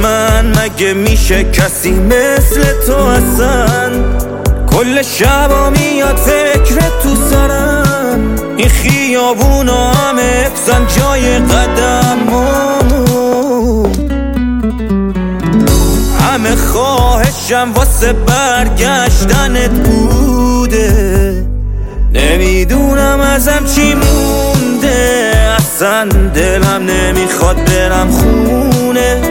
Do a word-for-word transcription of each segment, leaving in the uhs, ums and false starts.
من مگه میشه کسی مثل تو اصلا؟ کل شبا میاد فکر تو سرم، این خیابونا همه افزن جای قدمامون، همه خواهشم واسه برگشتنت بوده. نمیدونم ازم چی مونده، اصلا دلم نمیخواد برم خونه.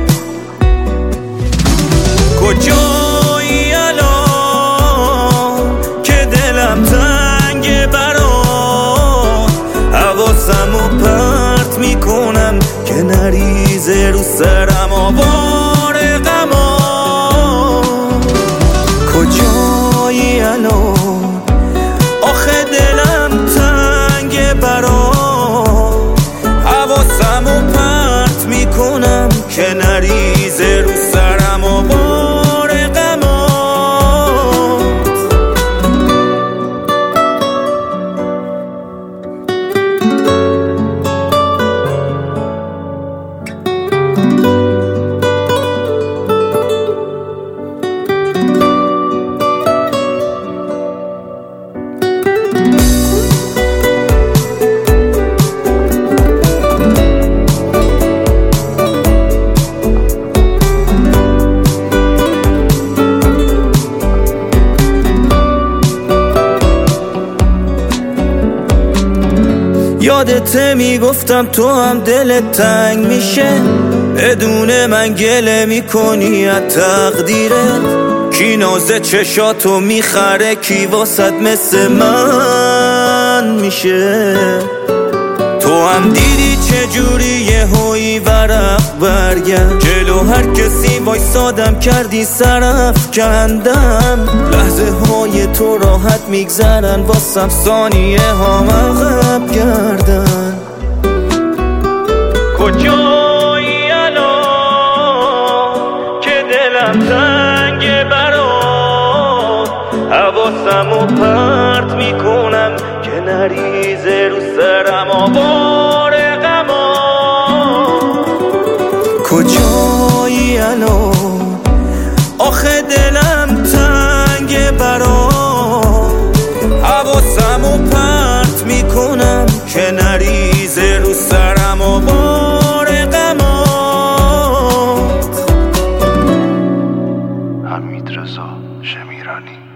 کجایی الان که دلم تنگه برات، حواسمو پرت میکنم که نریزه رو سرم آوار غمات. کجایی الان آخه دلم تنگه برات، حواسمو پرت میکنم که نریزه رو سرم آوار غمات. یادته میگفتم تو هم دلت تنگ میشه، بدون من گله میکنی از تقدیرت. کی نازه چشاتو میخره، کی واسد مثل من میشه. تو هم دیدی چجوری یه هوی ورق برگرد، جلو هر کسی وایسادم کردی سرف کندم. لحظه های تو راحت میگذرن، واسم ثانیه ها عقب گردن. کجایی الان که دلم تنگه برات، حواسمو پرت میکنم که نریزه رو سرم آوار غمات. کجایی الان آخه دلم تنگه برات، حواسمو پرت میکنم که نریزه رو سرم آوار غمات. حمیدرضا شمیرانی.